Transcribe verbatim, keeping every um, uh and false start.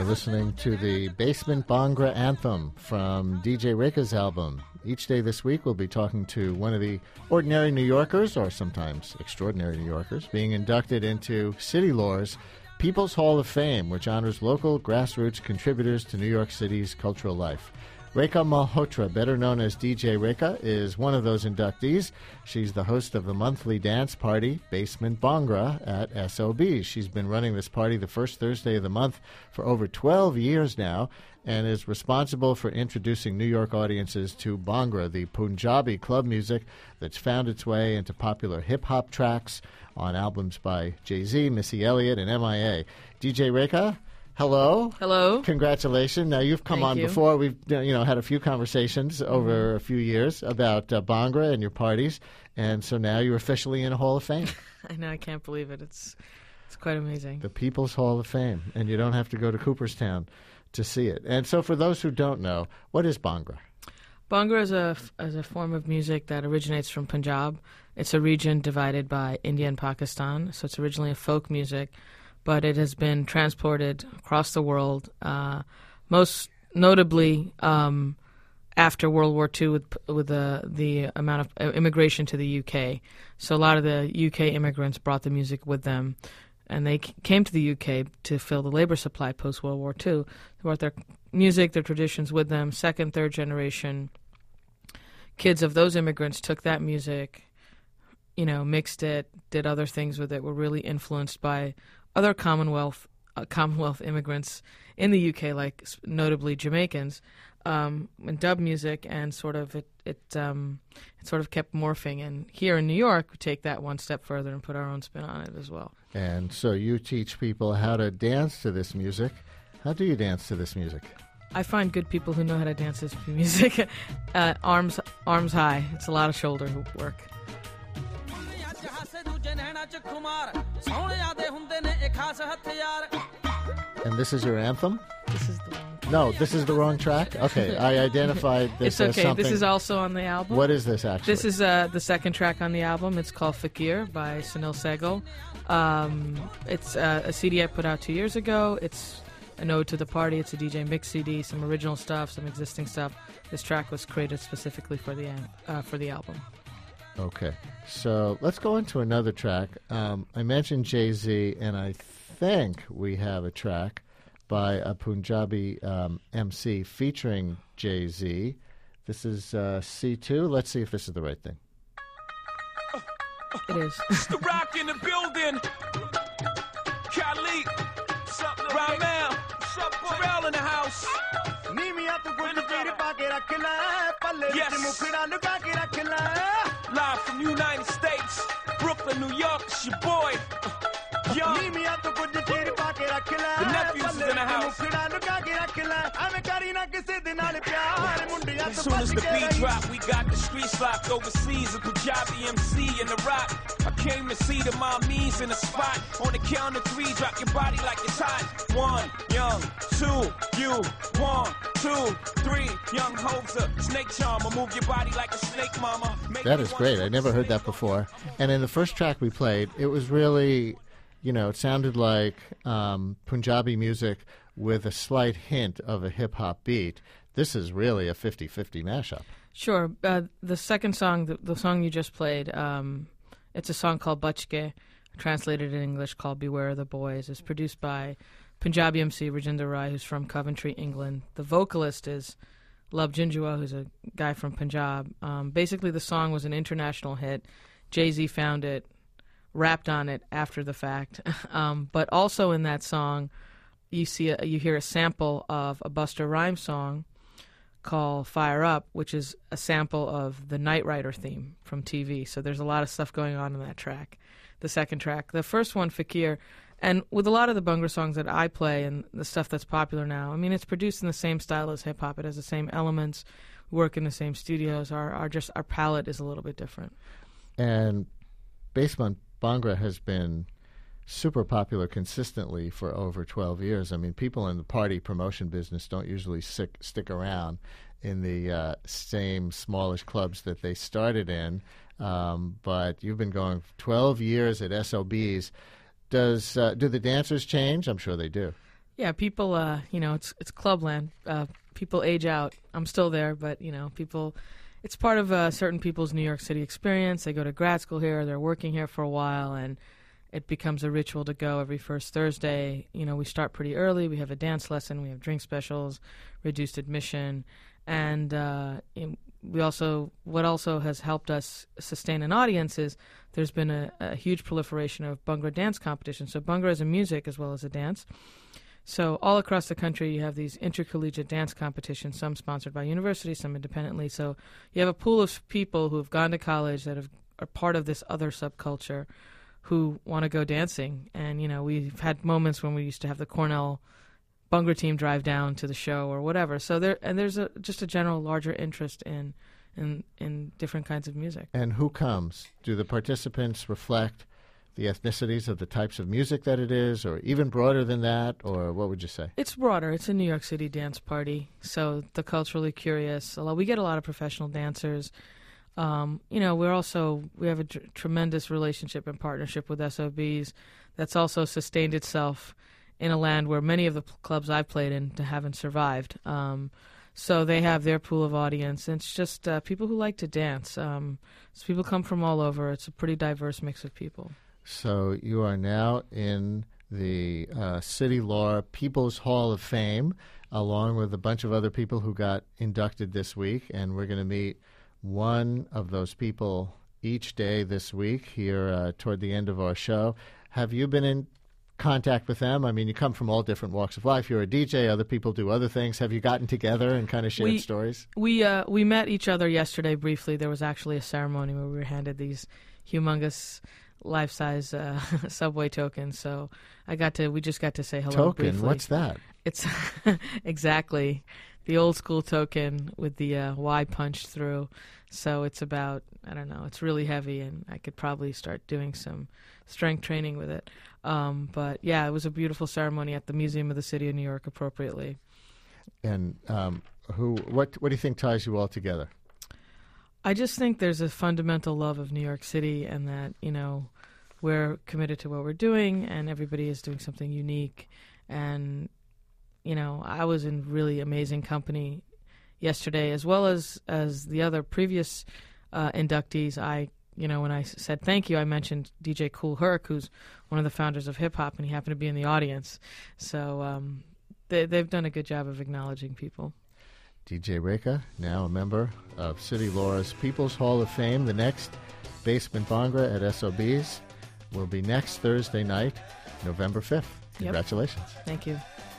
listening to the Basement Bhangra Anthem from D J Reka's album. Each day this week we'll be talking to one of the ordinary New Yorkers, or sometimes extraordinary New Yorkers, being inducted into City Lore's People's Hall of Fame, which honors local grassroots contributors to New York City's cultural life. Reka Malhotra, better known as D J Reka, is one of those inductees. She's the host of the monthly dance party, Basement Bhangra, at S O B. She's been running this party the first Thursday of the month for over twelve years now, and is responsible for introducing New York audiences to Bhangra, the Punjabi club music that's found its way into popular hip-hop tracks on albums by Jay-Z, Missy Elliott, and M I A. D J Reka, hello. Hello. Congratulations. Now, you've come Thank on you. before. We've you know had a few conversations over Mm-hmm. a few years about uh, Bhangra and your parties, and so now you're officially in a Hall of Fame, I know, I can't believe it. It's it's quite amazing. the People's Hall of Fame, and you don't have to go to Cooperstown to see it. And so for those who don't know, what is Bhangra? Bhangra is a, is a form of music that originates from Punjab. It's a region divided by India and Pakistan, so it's originally a folk music, but it has been transported across the world, uh, most notably um, after World War Two with with the the amount of immigration to the U K. So a lot of the U K immigrants brought the music with them, and they c- came to the U K to fill the labor supply post-World War Two. They brought their music, their traditions with them. Second, third generation kids of those immigrants took that music, you know, mixed it, did other things with it, were really influenced by other Commonwealth uh, Commonwealth immigrants in the U K, like s- notably Jamaicans, um, and dub music, and sort of it it um, it sort of kept morphing. And here in New York, we take that one step further and put our own spin on it as well. And so you teach people how to dance to this music. How do you dance to this music? I find good people who know how to dance this music. uh, arms arms high. It's a lot of shoulder work. And this is your anthem? This is the wrong. No, this is the wrong track? Okay, I identified this It's as okay. something. This is also on the album. What is this, actually? This is uh, the second track on the album. It's called Fakir by Sunil Sehgal. Um, it's uh, a C D I put out two years ago. It's an ode to the party. It's a D J mix C D, some original stuff, some existing stuff. This track was created specifically for the an- uh, for the album. Okay, so let's go into another track. Um, I mentioned Jay-Z, and I think we have a track by a Punjabi um, M C featuring Jay-Z. This is uh, C two. Let's see if this is the right thing. It is. It's the rock in the building. Khalid. Ramel. Pharrell in the house. Yes. Live from United States. Brooklyn, New York. It's your boy. Young. The nephews is in the house. As soon as the beat drop, we got the streets locked overseas. A Punjabi M C in the rock. I came to see the mommies in the spot. On the count of three, drop your body like it's hot. One, young, two, you. One, two, three, young Hoser. Snake charmer, move your body like a snake, mama. Make That me is want great. to I never heard that before. And in the first track we played, it was really, you know, it sounded like um, Punjabi music with a slight hint of a hip-hop beat. This is really a fifty-fifty mashup. Sure. Uh, the second song, the, the song you just played, um, it's a song called Bachke, translated in English called Beware of the Boys. It's produced by Punjabi M C Rajinder Rai, who's from Coventry, England. The vocalist is Love Jinjua, who's a guy from Punjab. Um, basically, the song was an international hit. Jay-Z found it, rapped on it after the fact. um, but also in that song, you see a, you hear a sample of a Busta Rhymes song called Fire Up, which is a sample of the Knight Rider theme from T V. So there's a lot of stuff going on in that track, the second track. The first one, Fakir, and with a lot of the Bhangra songs that I play and the stuff that's popular now, I mean, it's produced in the same style as hip-hop. It has the same elements. We work in the same studios. Our, our, just, our palette is a little bit different. And Basement Bhangra has been super popular consistently for over twelve years. I mean, people in the party promotion business don't usually stick, stick around in the uh, same smallish clubs that they started in, um, but you've been going twelve years at S O Bs. Does uh, do the dancers change? I'm sure they do. Yeah, people, uh, you know, it's it's clubland. Uh, people age out. I'm still there, but, you know, people, it's part of uh, certain people's New York City experience. They go to grad school here, they're working here for a while, and it becomes a ritual to go every first Thursday. You know, we start pretty early. We have a dance lesson. We have drink specials, reduced admission. And uh, we also, what also has helped us sustain an audience is there's been a, a huge proliferation of Bhangra dance competitions. So Bhangra is a music as well as a dance. So all across the country, you have these intercollegiate dance competitions, some sponsored by universities, some independently. So you have a pool of people who have gone to college that have, are part of this other subculture who want to go dancing. And, you know, we've had moments when we used to have the Cornell Bhangra team drive down to the show or whatever. So there, and there's a, just a general larger interest in, in, in different kinds of music. And who comes? Do the participants reflect the ethnicities of the types of music that it is, or even broader than that, or what would you say? It's broader. It's a New York City dance party, so the culturally curious. We get a lot of professional dancers. Um, you know, we're also, we have a tr- tremendous relationship and partnership with S O Bs that's also sustained itself in a land where many of the p- clubs I've played in haven't survived. Um, so they have their pool of audience, and it's just uh, people who like to dance. Um, so people come from all over. It's a pretty diverse mix of people. So you are now in the uh, City Law People's Hall of Fame, along with a bunch of other people who got inducted this week, and we're going to meet one of those people each day this week here uh, toward the end of our show. Have you been in contact with them? I mean, you come from all different walks of life. You're a D J. Other people do other things. Have you gotten together and kind of shared we, stories? We uh, we met each other yesterday briefly. There was actually a ceremony where we were handed these humongous life-size uh, subway tokens. So I got to. We just got to say hello. Token? Briefly. What's that? It's exactly the old school token with the uh, Y punched through. So it's about, I don't know, it's really heavy, and I could probably start doing some strength training with it. Um, but yeah, it was a beautiful ceremony at the Museum of the City of New York, appropriately. And um, who? What? What do you think ties you all together? I just think there's a fundamental love of New York City, and that, you know, we're committed to what we're doing, and everybody is doing something unique. And, you know, I was in really amazing company yesterday, as well as, as the other previous uh, inductees. I, you know, when I said thank you, I mentioned D J Kool Herc, who's one of the founders of hip-hop, and he happened to be in the audience. So um, they, they've done a good job of acknowledging people. D J Rekha, now a member of City Laura's People's Hall of Fame. The next Basement Bhangra at S O B's will be next Thursday night, November fifth. Congratulations. Yep. Thank you.